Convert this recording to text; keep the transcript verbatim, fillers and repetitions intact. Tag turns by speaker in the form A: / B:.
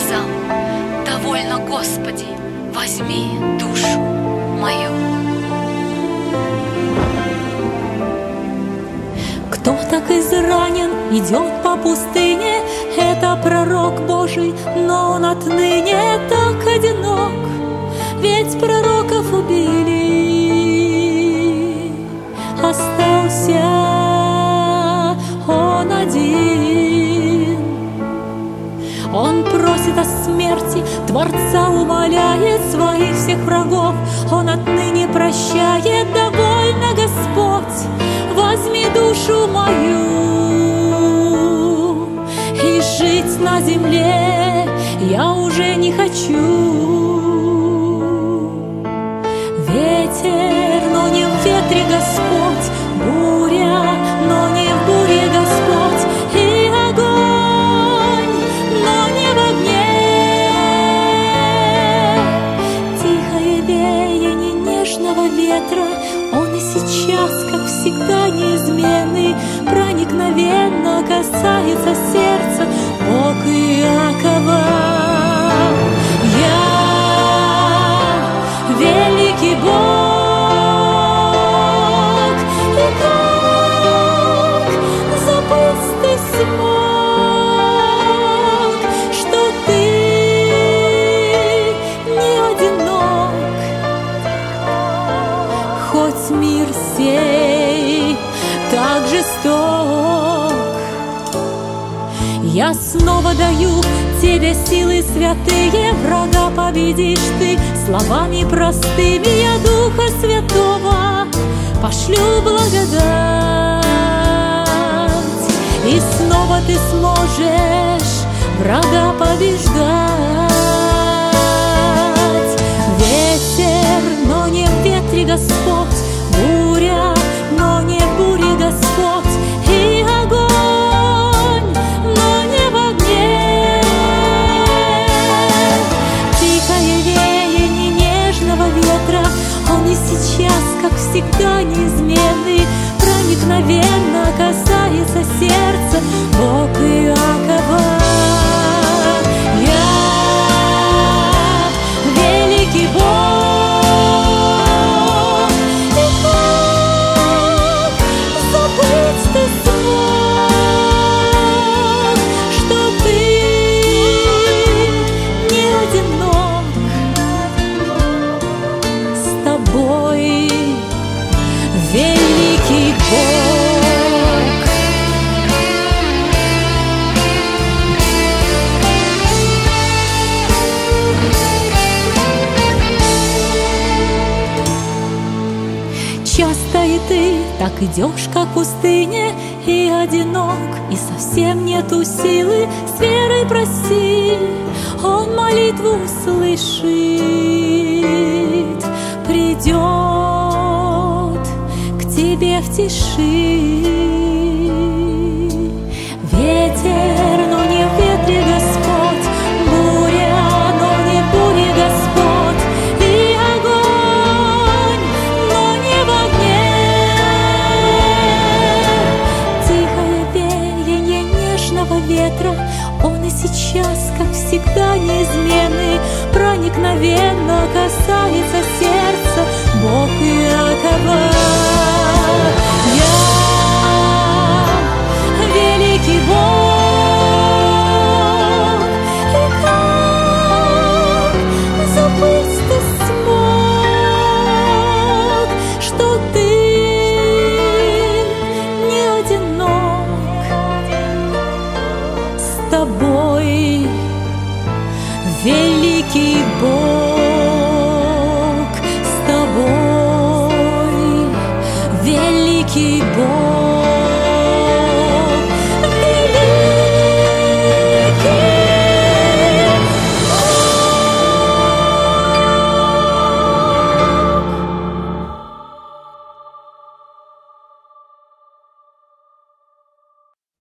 A: сказал: «Довольно, Господи, возьми душу мою».
B: Кто так изранен, идет по пустыне, это пророк Божий, но он отныне так одинок, ведь пророков убили. Остался он один. Он просит о смерти, Творца умоляет своих всех врагов. Он отныне прощает: довольно, Господь, возьми душу мою. И жить на земле я уже не хочу. Ветер, но не в ветре Господь, буря, но не в буре Господь, и огонь, но не в огне. Тихое веяние нежного ветра, он и сейчас, как всегда, неизменный, проникновенно касается сердца Бог Иакова. Я великий Бог, и как забыть ты смог, что ты не одинок, хоть мир сей так жесток. Я снова даю тебе силы святые, врага победишь ты словами простыми. Я Духа Святого пошлю благодать, и снова ты сможешь врага побеждать. Ветер, но не в ветре Господь, буря, но не в буре Господь, и огонь, но не в огне. Тихое веяние нежного ветра, он и сейчас, как всегда, неизменный, проникновенно касается сердца Бог Иакова. Я великий Бог, и как забыть ты смог, что ты не одинок, с тобой великий Бог. Часто и ты так идешь, как в пустыне, и одинок, и совсем нету силы. С верой проси, он молитву услышит, придет к тебе в тиши. Ветер, но не в ветре Господь, буря, но не в буре Господь, и огонь, но не в огне. Тихое веяние нежного ветра, он и сейчас, как всегда, неизменный, проникновенно касается сердца Бог Иакова. Я великий Бог, и как забыть ты смог, что ты не одинок,